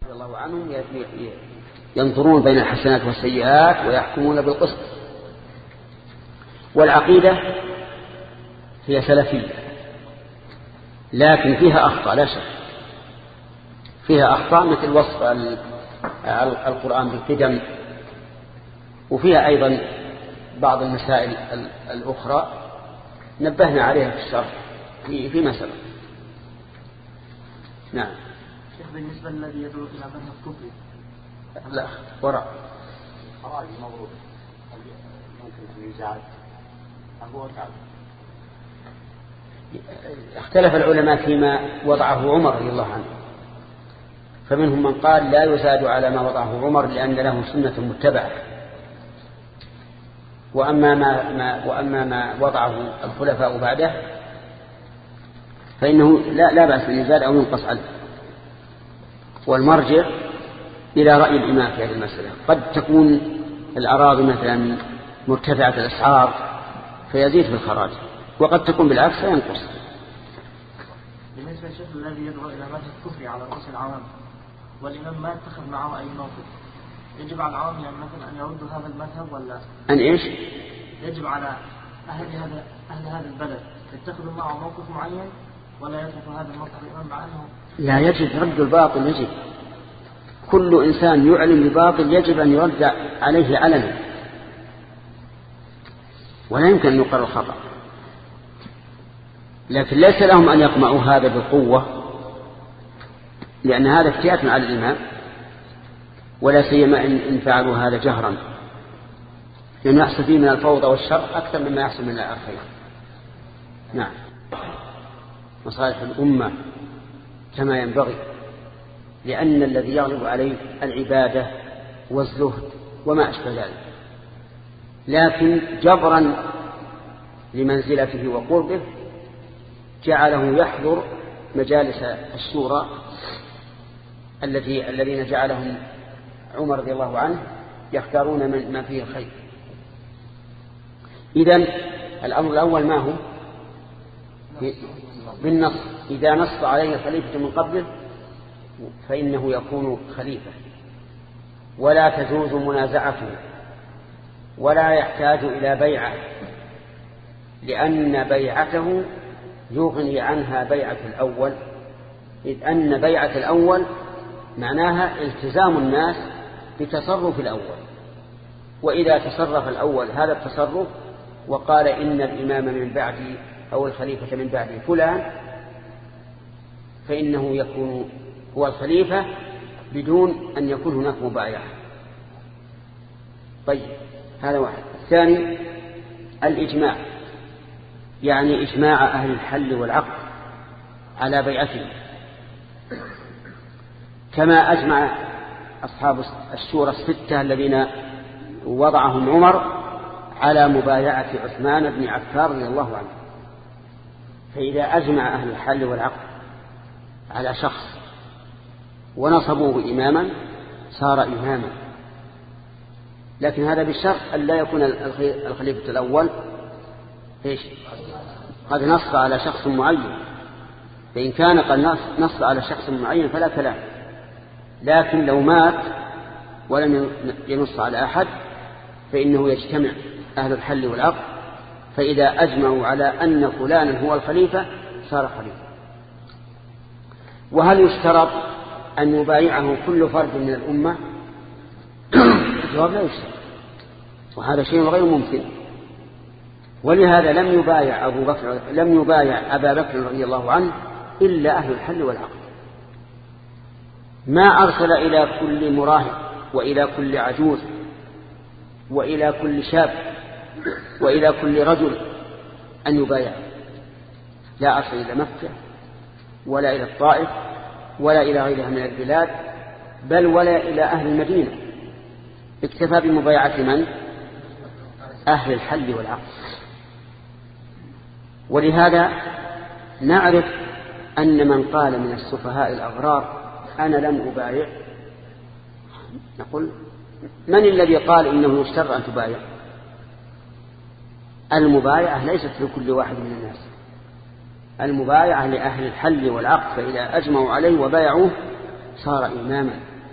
رضي الله عنهم ينظرون بين الحسنات والسيئات ويحكمون بالقسط. والعقيدة هي سلفية لكن فيها أخطاء لا شك، فيها أخطاء مثل وصف القرآن بالقدم، وفيها أيضا بعض المسائل الأخرى نبهنا عليها في الشرح في مسألة. نعم. بالنسبة للذي يدعو إلى مذهب كفري لا وراء خراج مضروب ممكن يزاد أبو وكعب. اختلف العلماء فيما وضعه عمر رضي الله عنه، فمنهم من قال لا يزاد على ما وضعه عمر لأن له سنة متبعة، وأما ما وضعه الخلفاء بعده فإنه لا بأس أن يزاد أو ينقص عنه. والمرجع إلى رأي الإمام في هذه المسألة. قد تكون الأراضي مثلا مرتفعة الأسعار فيزيد في الخراج، وقد تكون بالعكس فينقص. بالنسبة للشيخ الذي يدعو إلى مذهب كفري على رؤوس العوام والإمام ما اتخذ معه أي موقف، يجب على العوام مثلا أن يردوا هذا المذهب ولا أن إيش؟ يجب على أهل هذا البلد يتخذوا معه موقف معين ولا يتركوا هذا الموقف الإمام مع أنه لا يجب رد الباطل. يجب كل إنسان يعلم بباطل يجب أن يرد عليه علنا، ولا يمكن أن يقر الخطأ. لكن ليس لهم أن يقمعوا هذا بالقوة، لأن هذا افتئات على الإمام، ولا سيما إن فعلوا هذا جهرا، لأنه يحصل فيه من الفوضى والشر أكثر مما يحصل من الخير. نعم. مصالح الأمة كما ينبغي، لأن الذي يغلب عليه العبادة والزهد وما أشبه ذلك، لكن جبرا لمنزلته وقربه جعله يحضر مجالس الشورى الذين جعلهم عمر رضي الله عنه يختارون من ما فيه الخير. إذن الأمر الأول ما هو؟ بالنص. إذا نص عليه الخليفة من قبله فإنه يكون خليفة، ولا تجوز منازعته، ولا يحتاج إلى بيعة، لأن بيعته يغني عنها بيعة الأول، إذ أن بيعة الأول معناها التزام الناس بتصرف الأول، وإذا تصرف الأول هذا التصرف وقال إن الإمام من بعدي أو الخليفة من بعدي فلان، فإنه يكون هو الخليفة بدون أن يكون هناك مبايعة. طيب هذا واحد. الثاني الإجماع، يعني إجماع أهل الحل والعقد على بيعته، كما أجمع أصحاب الشورى الستة الذين وضعهم عمر على مبايعة عثمان بن عفان رضي الله عنه. فإذا أجمع أهل الحل والعقد على شخص ونصبوه إماما صار إماما، لكن هذا بالشرط أن لا يكون الخليفة الأول قد نص على شخص معين، فإن كان قد نص على شخص معين فلا كلام، لكن لو مات ولم ينص على أحد فإنه يجتمع أهل الحل والعقد، فإذا أجمعوا على أن فلانا هو الخليفة صار خليفة. وهل يشترط أن يبايعه كل فرد من الأمة؟ الجواب لا يشترط، وهذا شيء غير ممكن. ولهذا لم يبايع أبا بكر رضي الله عنه إلا أهل الحل والعقد. ما أرسل إلى كل مراهق وإلى كل عجوز وإلى كل شاب وإلى كل رجل أن يبايع، لا أرسل إلى مكة ولا إلى الطائف ولا إلى غيرها من البلاد، بل ولا إلى أهل المدينة، اكتفى بمبايعة من؟ أهل الحل والعقد. ولهذا نعرف أن من قال من السفهاء الأغرار أنا لم أبايع، نقول من الذي قال إنه يشترط أن تبايع؟ المبايعة ليست لكل واحد من الناس، المبايعة لأهل الحل والعقد، فإذا أجمعوا عليه وبايعوه صار إماما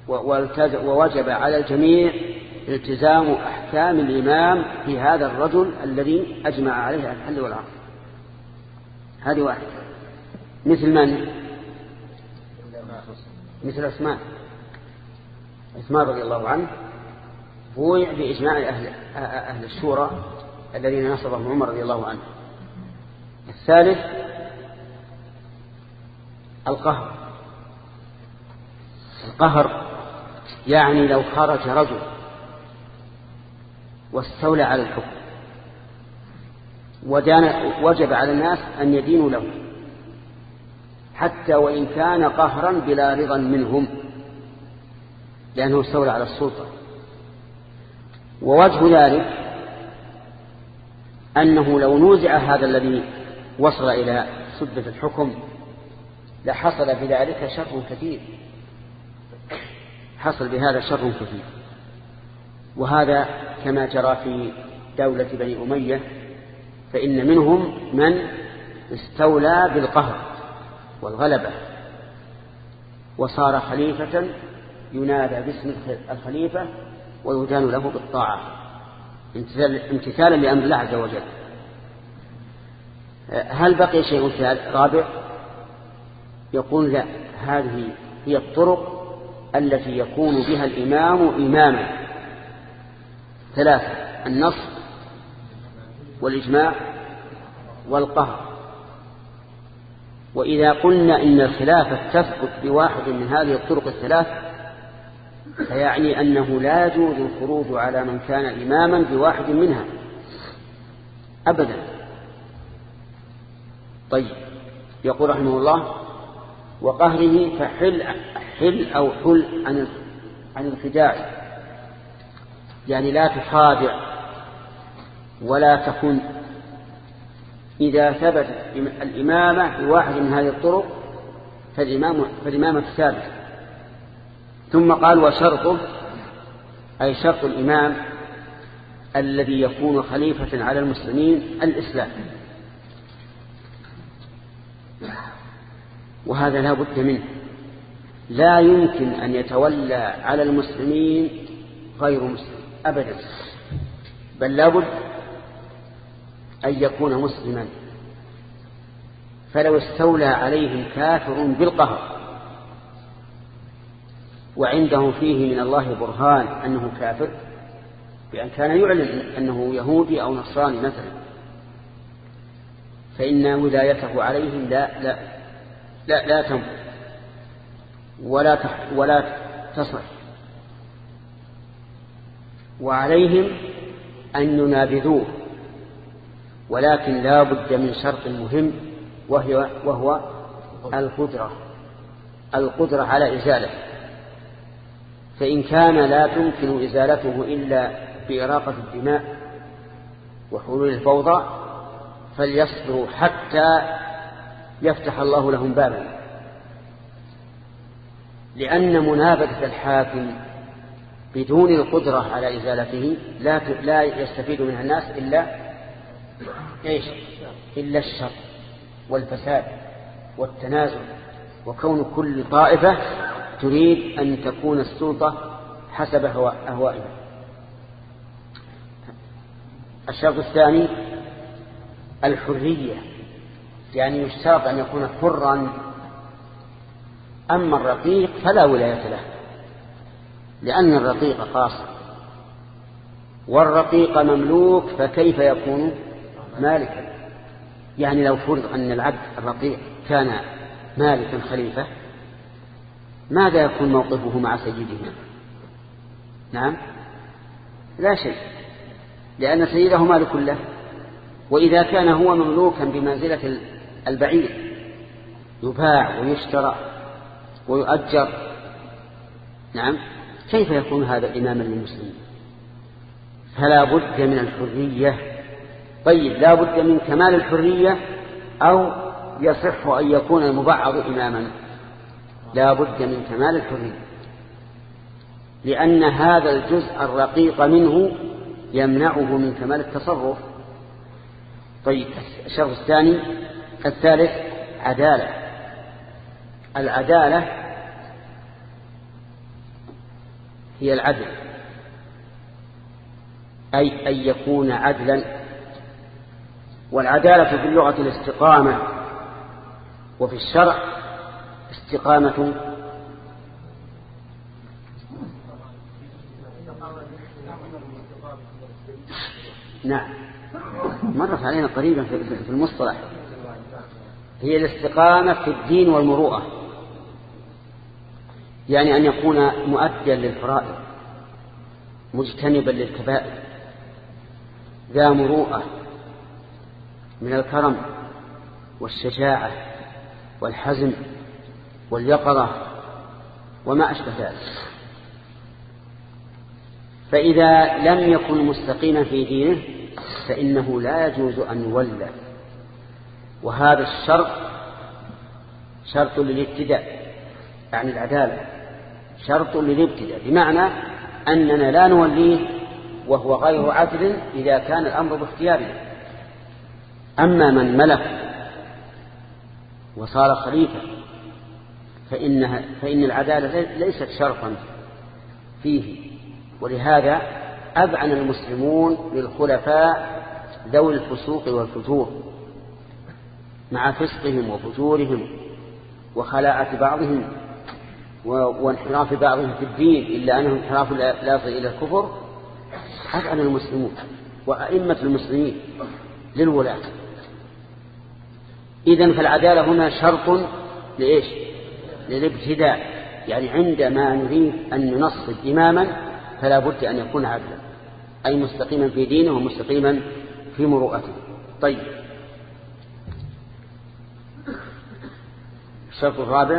ووجب على الجميع التزام أحكام الإمام في هذا الرجل الذي أجمع عليه الحل والعقد. هذه واحدة. مثل من؟ مثل عثمان رضي الله عنه بويع بإجماع أهل الشورى الذين نصبهم عمر رضي الله عنه. الثالث القهر يعني لو خرج رجل واستولى على الحكم وجب على الناس أن يدينوا له حتى وإن كان قهرا بلا رضا منهم لأنه استولى على السلطة. ووجه ذلك أنه لو نوزع هذا الذي وصل إلى سدة الحكم لحصل بذلك شر كثير، حصل بهذا شر كثير. وهذا كما جرى في دولة بني أمية، فإن منهم من استولى بالقهر والغلبة وصار خليفة ينادى باسم الخليفة ويدان له بالطاعة امتثالا لأمر الله عز وجل. هل بقي شيء رابع؟ يقول لا، هذه هي الطرق التي يكون بها الإمام إماما. 3: النص والإجماع والقهر. وإذا قلنا إن الخلافة تثبت بواحد من هذه الطرق الثلاث فيعني أنه لا يجوز الخروج على من كان إماما بواحد منها أبدا. طيب، يقول رحمه الله: وقهره فحل أو حل عن الخداع، يعني لا تخادع ولا تخن. إذا ثبت الإمامة بواحد من هذه الطرق فالإمامة ثابتة. ثم قال: وشرطه، أي شرط الإمام الذي يكون خليفة على المسلمين، الإسلام. وهذا لا بد منه، لا يمكن أن يتولى على المسلمين غير مسلم أبدا، بل لا بد أن يكون مسلما. فلو استولى عليهم كافر بالقهر وعنده فيه من الله برهان أنه كافر، بأن كان يعلن أنه يهودي أو نصراني مثلا، فإن ولايته عليهم لا تنفذ ولا تصح، وعليهم أن ينابذوه. ولكن لا بد من شرط مهم وهو القدرة على إزالته. فإن كان لا تمكن إزالته إلا بإراقة الدماء وحلول الفوضى فليصبروا حتى يفتح الله لهم بابا، لأن منابذة الحاكم بدون القدرة على إزالته لا يستفيد منها الناس إلا الشر والفساد والتنازل، وكون كل طائفة تريد أن تكون السلطة حسب أهوائها. الشرط الثاني الحرية، يعني يشترط أن يكون حرا. أما الرقيق فلا ولاية له، لأن الرقيق قاصر والرقيق مملوك، فكيف يكون مالكا؟ يعني لو فرض أن العبد الرقيق كان مالكا خليفة، ماذا يكون موقفه مع سيده؟ نعم، لا شيء، لأن سيده مالك له. وإذا كان هو مملوكا بمنزلة البعير يباع ويشترى ويؤجر، نعم، كيف يكون هذا إماما للمسلمين؟ فلا بد من الحرية. طيب، لا بد من كمال الحرية أو يصح أن يكون المبعض إماما؟ لا بد من كمال الحرية، لأن هذا الجزء الرقيق منه يمنعه من كمال التصرف. طيب، الشرط الثالث العدالة هي العدل، أي أن يكون عدلا. والعدالة في اللغة الاستقامة، وفي الشرع استقامة نعم مرت علينا قريبا في المصطلح، هي الاستقامة في الدين والمروءة، يعني أن يكون مؤديا للفرائض مجتنبا للكبائر، ذا مروءة من الكرم والشجاعة والحزم واليقظة وما أشبه ذلك. فإذا لم يكن مستقيما في دينه فإنه لا يجوز أن يولى، وهذا الشرط شرط للابتداء، يعني العدالة شرط للابتداء، بمعنى أننا لا نوليه وهو غير عدل إذا كان الأمر باختياره. أما من ملك وصار خليفة فإن العدالة ليست شرطا فيه، ولهذا أذعن المسلمون للخلفاء ذوي الفسوق والفجور مع فسقهم وفجورهم وخلاعة بعضهم وانحراف بعضهم في الدين، إلا أنهم انحراف لا يصل إلى الكفر. أذعن المسلمون وأئمة المسلمين للولاة. إذن فالعدالة هنا شرط لإيش؟ للابتداء، يعني عندما نريد أن ننصب إماما فلا بد أن يكون عدلا، أي مستقيما في دينه ومستقيما في مروءته. طيب، الشرط الرابع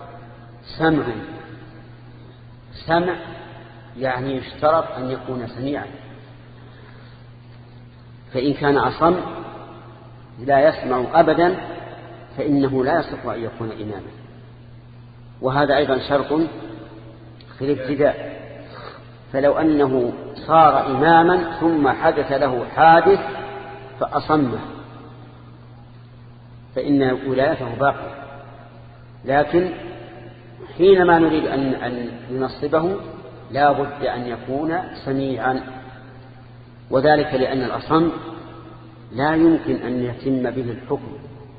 سمع، يعني يشترط أن يكون سميعا، فإن كان أصم لا يسمع أبدا فإنه لا يصح أن يكون إماما، وهذا أيضا شرط في الابتداء. فلو أنه صار إماما ثم حدث له حادث فأصمه فإن ولايته باقية، لكن حينما نريد أن ننصبه لا بد أن يكون سميعا، وذلك لأن الأصم لا يمكن أن يتم به الحكم،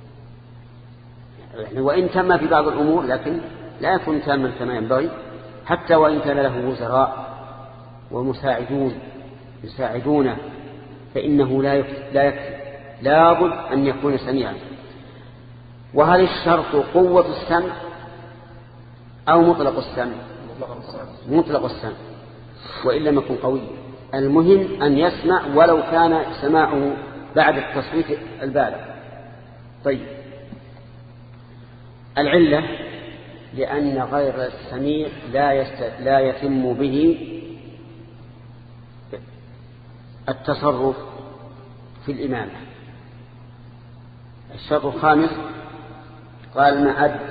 وإن تم في بعض الأمور لكن لا يكون تاما كما ينبغي، حتى وإن كان له وزراء ومساعدون يساعدونه فإنه لا يكفي، لا بد أن يكون سميعا. وهل الشرط قوة السمع أو مطلق السمع؟ مطلق السمع، وإن لم يكن قويا. المهم أن يسمع ولو كان سماعه بعد التصويت البالغ. طيب، العلة لأن غير السميع لا يتم به التصرف في الإمامة. الشرط الخامس قال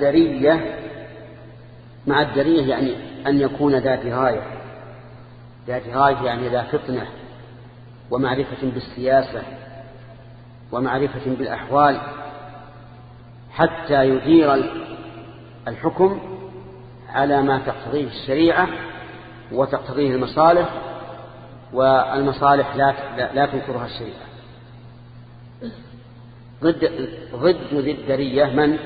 مع الدرية يعني أن يكون ذا دراية يعني ذا فطنة ومعرفة بالسياسة ومعرفة بالأحوال، حتى يدير الحكم على ما تقتضيه الشريعة وتقتضيه المصالح، والمصالح لا تنكرها الشريعة. ضد ذي الدرية من؟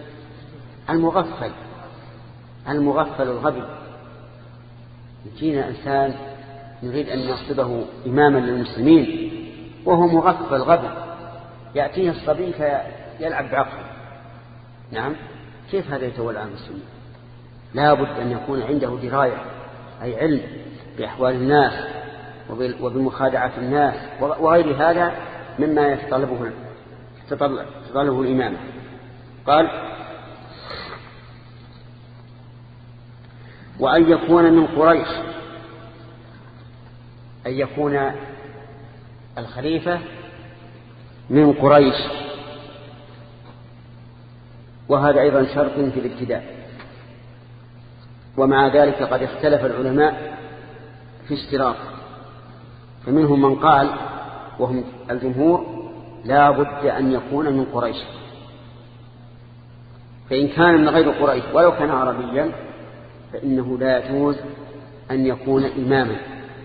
المغفل الغبي. يجينا إنسان يريد أن ينصبه إماما للمسلمين وهو مغفل غبي، يأتيه الصبي فيلعب بعقله. نعم، كيف هذا يتولى عن المسلمين؟ لا بد أن يكون عنده دراية، أي علم بأحوال الناس وبمخادعة الناس وغير هذا مما يتطلبه الإمامة. قال: وأن يكون من قريش، أن يكون الخليفة من قريش، وهذا أيضا شرط في الابتداء. ومع ذلك قد اختلف العلماء في اشتراط، فمنهم من قال وهم الجمهور لا بد أن يكون من قريش، فإن كان من غير قريش ولو كان عربيا فإنه لا يجوز أن يكون إماما.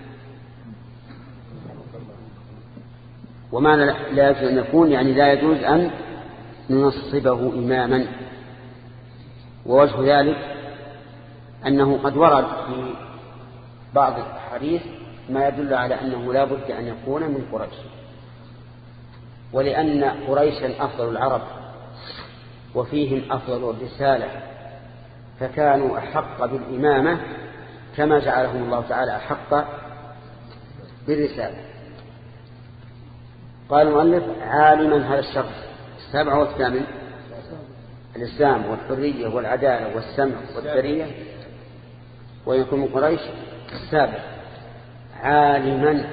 ومعنى لا يجوز أن يكون يعني لا يجوز أن ننصبه إماما. ووجه ذلك أنه قد ورد في بعض الحديث ما يدل على أنه لا بد أن يكون من قريش، ولأن قريشا أفضل العرب وفيهم أفضل الرسالة، فكانوا أحق بالإمامة كما جعلهم الله تعالى أحق بالرسالة. قال المؤلف: عالما هذا الشخص 7 والثامن الإسلام والحرية والعدالة والسمع والذرية، ويكون من قريش 7. عالما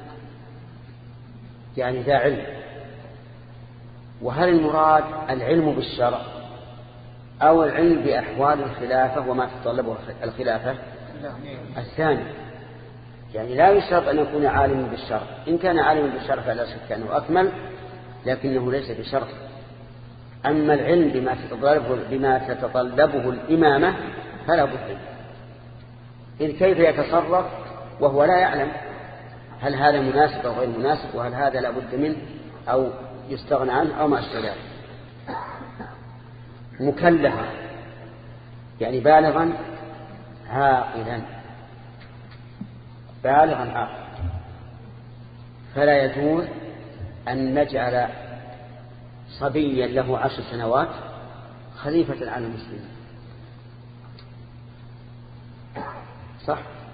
يعني ذا علم. وهل المراد العلم بالشرع أو العلم بأحوال الخلافة وما تتطلبه الخلافة؟ الثاني، يعني لا يشترط أن يكون عالما بالشرع. إن كان عالما بالشرع فلا شك أنه أكمل، لكنه ليس بشرط. أما العلم بما تتطلبه الإمامة فلا بد. إذ كيف يتصرف وهو لا يعلم هل هذا مناسب أو غير مناسب، وهل هذا لا بد منه أو يستغنى عنه أو ما أشبه ذلك. مكلفا يعني بالغا عاقلا، بالغا عاقلا. فلا يجوز أن نجعل صبيا له 10 سنوات خليفة على المسلمين. صح؟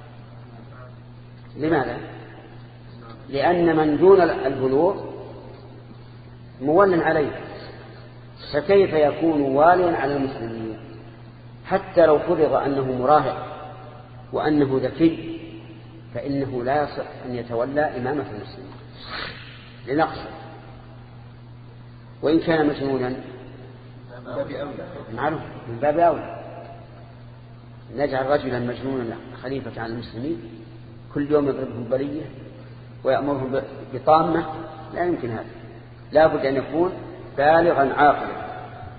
لماذا؟ لأن من دون البلوغ مول عليه، فكيف يكون واليا على المسلمين؟ حتى لو فرض أنه مراهق وأنه ذكي فإنه لا يصح أن يتولى إمامة المسلمين لنقصه. وإن كان مجنونا معروف من باب أولى. نجعل رجلا مجنونا خليفة على المسلمين كل يوم يضربهم بلية ويأمرهم بطامة، لا يمكن هذا. لا بد أن يكون بالغا عاقلا.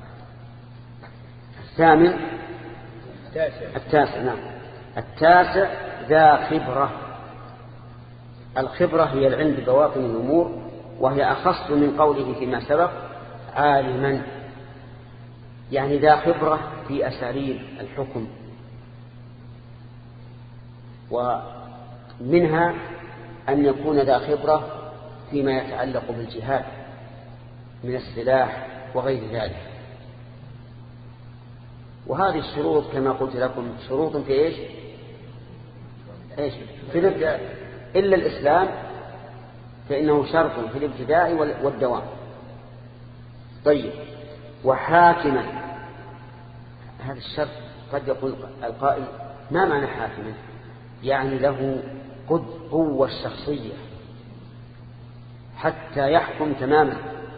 الثامن التاسع نعم التاسع ذا خبرة. الخبرة هي العلم ببواطن الأمور، وهي أخص من قوله فيما سبق عالما، يعني ذا خبرة في أساليب الحكم. ومنها أن يكون ذا خبرة فيما يتعلق بالجهاد من السلاح وغير ذلك. وهذه الشروط كما قلت لكم شروط في إيش في الابتداء، إلا الإسلام فإنه شرط في الابتداء والدوام. طيب، وحاكما هذا الشرط قد يقول القائل ما معنى حاكما؟ يعني له قوة الشخصية حتى يحكم تماما.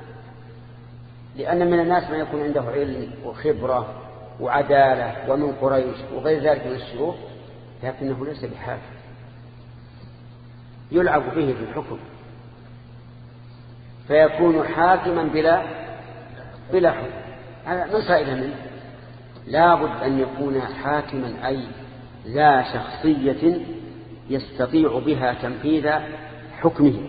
لأن من الناس من يكون عنده علم وخبرة وعدالة ومن قريش وغير ذلك من الشروط، لكنه ليس بحاكم، يلعب به في الحكم فيكون حاكما بلا حكم. هذا من فائدة منه. لا بد أن يكون حاكما أي ذا شخصية يستطيع بها تنفيذ حكمه.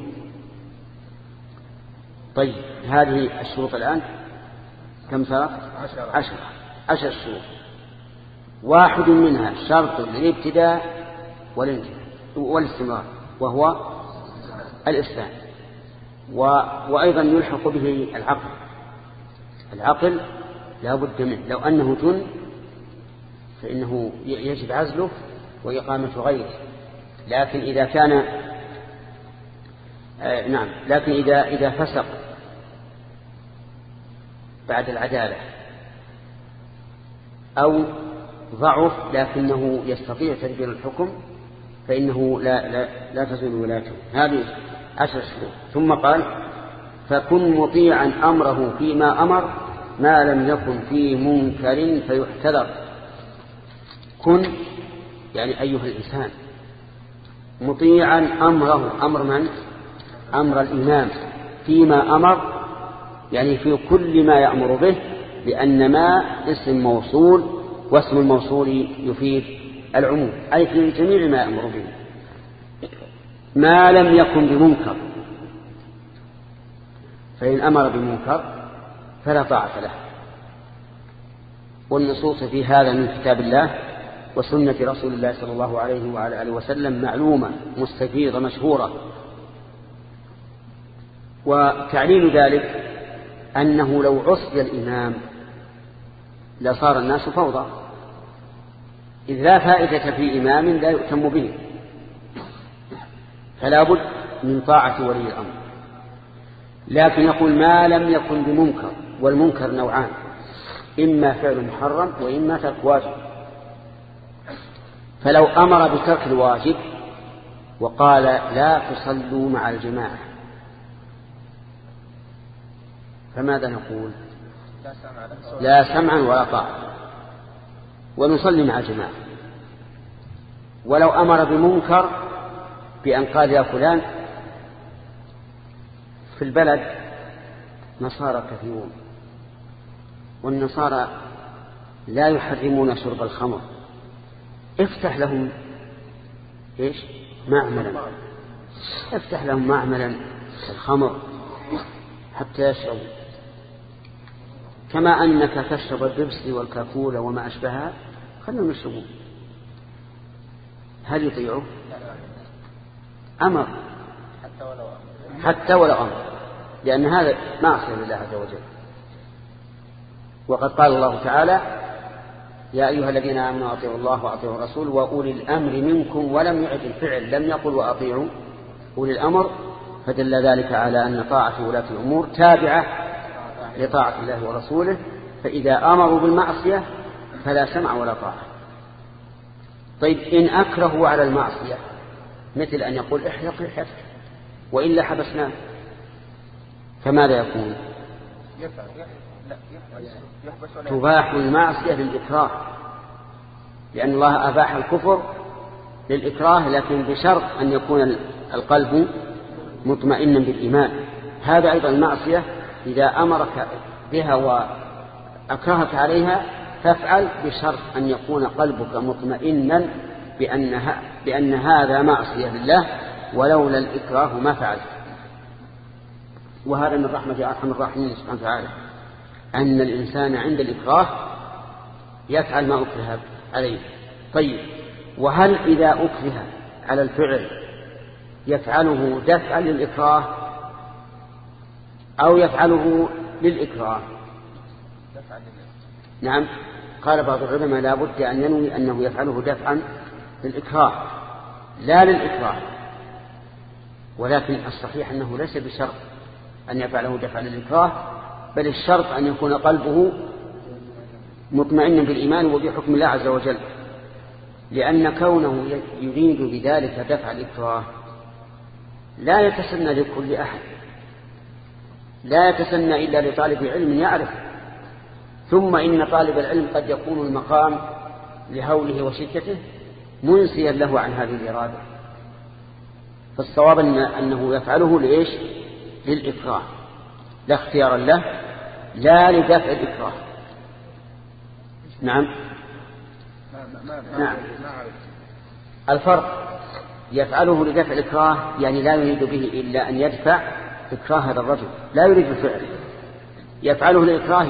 طيب، هذه الشروط الآن كم صارت؟ 10 شروط. واحد منها شرط للابتداء والاستمرار وهو الإسلام. وأيضا يلحق به العقل لا بد منه. لو أنه جن فإنه يجب عزله وإقامة غيره. لكن إذا كان لكن إذا فسق بعد العدالة أو ضعف لكنه يستطيع تدبير الحكم فإنه لا تزول ولايته. هذه 10 شروط. ثم قال فكن مطيعا أمره فيما أمر ما لم يكن في منكر فيحتذر. كن يعني أيها الإنسان مطيعا أمره. أمر من؟ أمر الإمام. فيما أمر يعني في كل ما يأمر به، لأن ما اسم موصول، واسم الموصول يفيد العموم، أي في جميع ما يأمر به، ما لم يكن بمنكر. فإن أمر بمنكر فلا طاعة له. والنصوص في هذا من كتاب الله وسنة رسول الله صلى الله عليه وعلى آله وسلم معلومة مستفيضة مشهورة. وتعليل ذلك أنه لو عصي الإمام لصار الناس فوضى، إذ لا فائدة في إمام لا يؤتم به، فلا بد من طاعة ولي الأمر. لكن يقول ما لم يكن بمنكر، والمنكر نوعان، إما فعل محرم وإما ترك واجب. فلو أمر بترك الواجب وقال لا تصلوا مع الجماعة فماذا نقول؟ لا سمعا ولا طاعة، ونصلي مع الجماعة. ولو أمر بمنكر بأن قال يا فلان في البلد نصارى كثيرون، والنصارى لا يحرمون شرب الخمر، افتح لهم معملا، افتح لهم معملا الخمر حتى يشربوا، كما أنك تشرب البيبسي والكاكولا وما أشبهها، خلهم يشربون. هل يطيعوا؟ أمر حتى ولو أمر، لأن هذا معصية لله عز وجل. وقد قال الله تعالى يا أيها الذين آمنوا أطيعوا الله وأطيعوا الرسول وأولي الأمر منكم، ولم يعد الفعل، لم يقل وأطيعوا أولي الأمر، فدل ذلك على أن طاعة ولاة الأمور تابعة لطاعة الله ورسوله. فإذا أمروا بالمعصية فلا سمع ولا طاعة. طيب إن أكرهوا على المعصية مثل أن يقول احلق لحيتك وإلا حبسناه، فماذا يكون؟ تباح المعصية للإكراه، لأن الله أباح الكفر للإكراه، لكن بشرط أن يكون القلب مطمئنا بالإيمان. هذا أيضا المعصية إذا أمرك بها وأكرهك عليها فافعل، بشرط أن يكون قلبك مطمئنا بأن هذا معصية لله، ولولا الإكراه ما فعلت. وهذا من رحمة أرحم الراحمين سبحانه وتعالى، أن الإنسان عند الإكراه يفعل ما أكره عليه. طيب وهل إذا أكره على الفعل يفعله دفعا للإكراه أو يفعله للإكراه؟ نعم، قال بعض العلماء لا بد أن ينوي أنه يفعله دفعا للإكراه لا للإكراه، ولكن الصحيح أنه ليس بشرط أن يفعله دفعا للإكراه، بل الشرط أن يكون قلبه مطمئنا بالإيمان وبحكم الله عز وجل، لأن كونه يريد بذلك دفع الإكراه لا يتسنى لكل أحد، لا يتسنى إلا لطالب علم يعرف. ثم إن طالب العلم قد يكون المقام لهوله وشدته منسيا له عن هذه الإرادة، فالصواب أنه يفعله لإيش؟ للإكراه، لا اختيارا له، لا لدفع الإكراه. نعم نعم، الفرق يفعله لدفع الإكراه يعني لا يريد به إلا أن يدفع إكراه هذا الرجل، لا يريد الفعل. يفعله للإكراه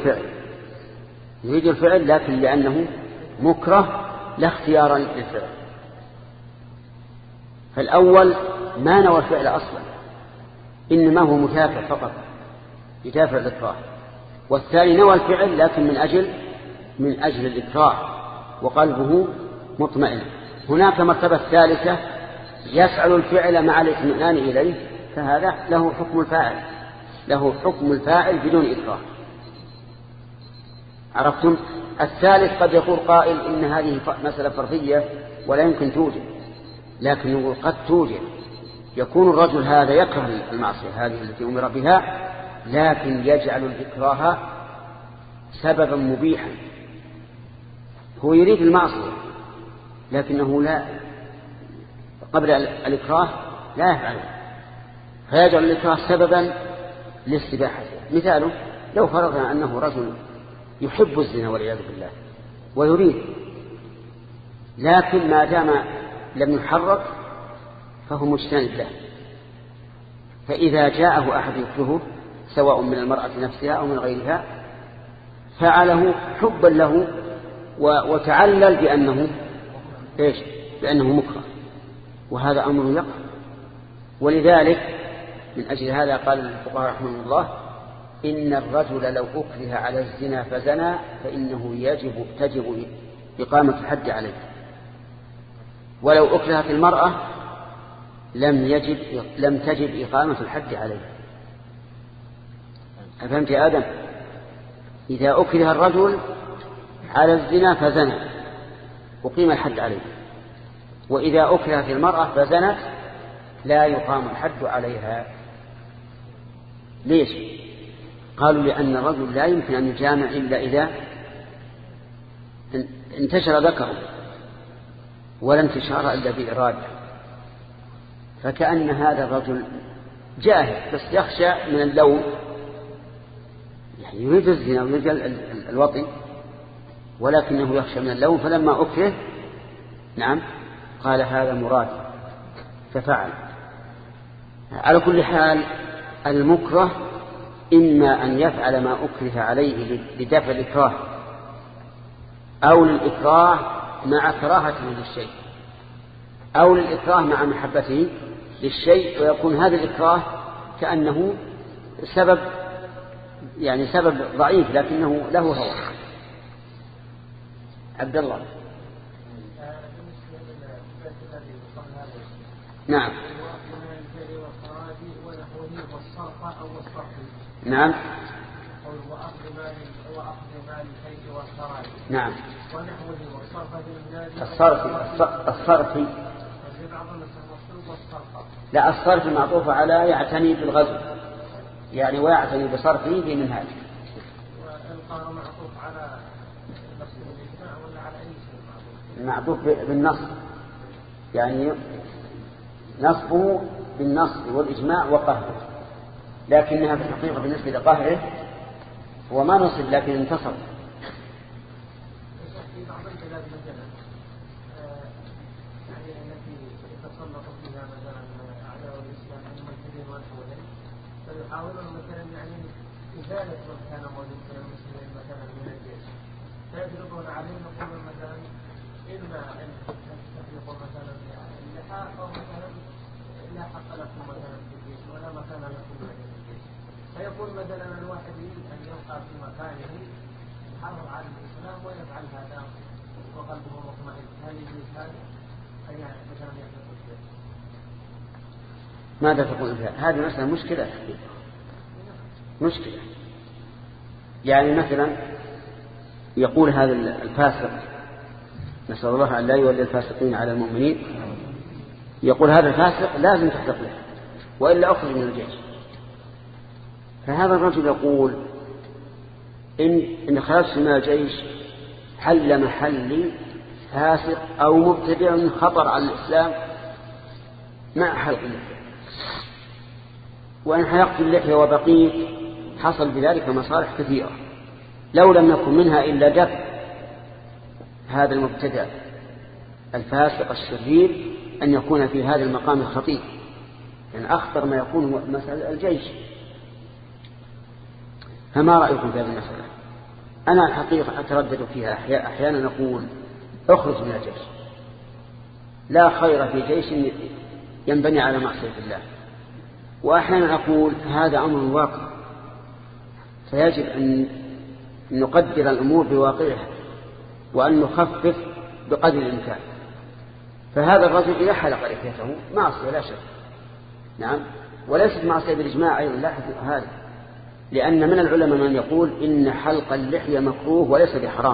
يريد الفعل لكن لأنه مكره لا اختيارا للفعل. فالأول ما نوى الفعل أصلا، إنما هو متافع فقط يدافع الإكراه، والثاني نوى الفعل لكن من أجل الإكراه وقلبه مطمئن. هناك مرتبة ثالثة يفعل الفعل مع الاطمئنان إليه، فهذا له حكم الفاعل بدون إكراه. عرفتم؟ الثالث قد يقول قائل إن هذه مسألة فرضية ولا يمكن توجد، لكن يقول قد توجد. يكون الرجل هذا يكره المعصية هذه التي أمر بها، لكن يجعل الإكراه سببا مبيحا. هو يريد المعصية لكنه لا قبل الإكراه لا يفعله، فيجعل الإكراه سببا لاستباحته. مثاله لو فرضنا أنه رجل يحب الزنا والعياذ بالله ويريد لكن ما دام لم يحرك فهو مجتنب له. فإذا جاءه أحد يكرهه سواء من المرأة نفسها أو من غيرها فعله حبا له وتعلل بأنه مكره، وهذا أمر يقع. ولذلك من أجل هذا قال الفقهاء رحمه الله إن الرجل لو أكره على الزنا فزنى فإنه تجب إقامة الحد عليه، ولو أكرهت المرأة لم تجب إقامة الحد عليه. أفهمت يا آدم؟ إذا أكره الرجل على الزنا فزنى أقيم الحد عليه، وإذا أكرهت المرأة فزنت لا يقام الحد عليها. ليش؟ قالوا لأن الرجل لا يمكن أن يجامع إلا إذا انتشر ذكره، ولا انتشار إلا بإرادة. فكأن هذا الرجل جاهل بس يخشى من اللوم، يعني يريد الزنا ويريد الوطي ولكنه يخشى من اللوم، فلما أكره قال هذا مراد ففعل. على كل حال المكره إما أن يفعل ما أكره عليه لدفع الإكراه، أو للإكراه مع كراهته للشيء، أو للإكراه مع محبته للشيء، ويكون هذا الإكراه كأنه سبب ضعيف لكنه له هوى. عبد الله. نعم. نعم. نعم. الصرف لا، الصرف معطوف على يعتني بالغزو، يعني ويعتني بصرفه في منهاج. والقار معطوف على نص الإجماع ولا على أي شيء؟ معطوف بالنص، يعني نصبه بالنص والإجماع وقهره، لكنها في الحقيقة بالنسبة لقهره هو ما نصب لكن انتصر. يحاولون مثلا إزالة من كان موجود من المسلمين مثلا من الجيش، فيضربون عليه يقولون مثلا إما أن تفرقوا مثلا اللحاق أو مثلا لا حق لكم مثلا في الجيش ولا مكان لكم في الجيش، فيقول مثلا الواحد يريد أن يبقى في مكانه يحرر على الإسلام ويفعل هذا وقلبه مطمئن، هل يجوز هذا؟ أي مثلا يحدث الشيء؟ ماذا تقول فيها؟ هذه مسألة مشكلة. يعني مثلا يقول هذا الفاسق، نسأل الله أن لا يولي الفاسقين على المؤمنين، يقول هذا الفاسق لازم تحلق له وإلا أخرج من الجيش. فهذا الرجل يقول إن خرجت من الجيش حل محلي فاسق أو مبتدع خطر على الإسلام مع حلق اللحية، وإن حلقت اللحية وبقيت حصل بذلك مصالح كثيرة لو لم يكن منها إلا دفع هذا المبتدع الفاسق الشرير أن يكون في هذا المقام الخطير، يعني أخطر ما يكون هو مسألة الجيش. فما رأيكم في هذه المسألة؟ أنا الحقيقة أتردد فيها أحيانا أقول أخرج من الجيش، لا خير في جيش ينبني على معصية الله، وأحيانا أقول هذا أمر واقع فيجب أن نقدر الأمور بواقعها وأن نخفف بقدر الإمكان. فهذا الرجل إذا حلق لحيته معصية لا شك، نعم، وليست معصية بالإجماع أيضا، لاحظوا هذا، لأن من العلماء من يقول إن حلق اللحية مكروه وليس بحرام.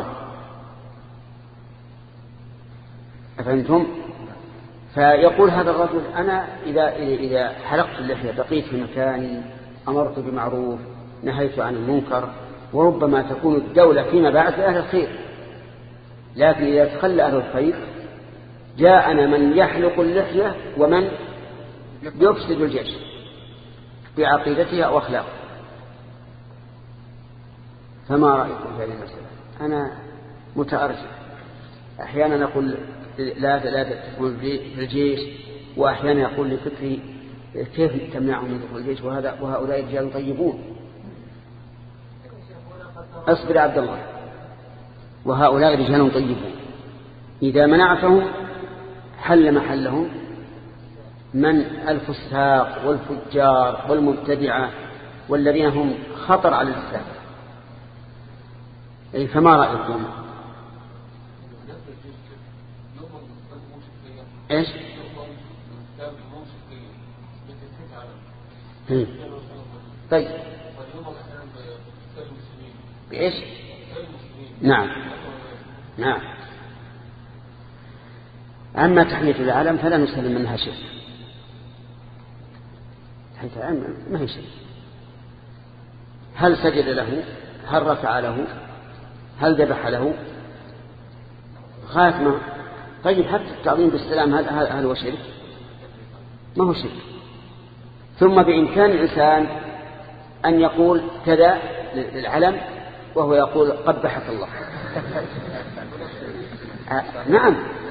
أفهمتم؟ فيقول هذا الرجل أنا إذا حلقت اللحية بقيت في مكاني، أمرت بمعروف نهيت عن المنكر، وربما تكون الدولة فيما بعد لأهل الخير، لكن إذا تخلى أهل الخير جاءنا من يحلق اللحية ومن يفسد الجيش بعقيدتها أو أخلاقه. فما رأيكم في هذه المسألة؟ أنا متأرجح، أحيانا أقول لا تدخل في الجيش، وأحيانا يقول لفكري كيف تمنعهم من دخول الجيش وهؤلاء رجال طيبون. اصبر يا عبد الله، وهؤلاء رجال طيبون، إذا منعتهم حل محلهم من الفساق والفجار والمبتدعة والذين هم خطر على الإسلام. فما رأيكم؟ ايش؟ طيب بإيش؟ نعم. أما تحمية العالم فلا نسلم منها شيء. تحمية العالم ما هي شيء. هل سجد له؟ هل ركع له؟ هل ذبح له؟ غاية ما. طيب حتى التعظيم بالسلام هل هو شرك؟ ما هو شرك. ثم بإمكان الإنسان أن يقول كذا للعلم وهو يقول قبحك الله. نعم.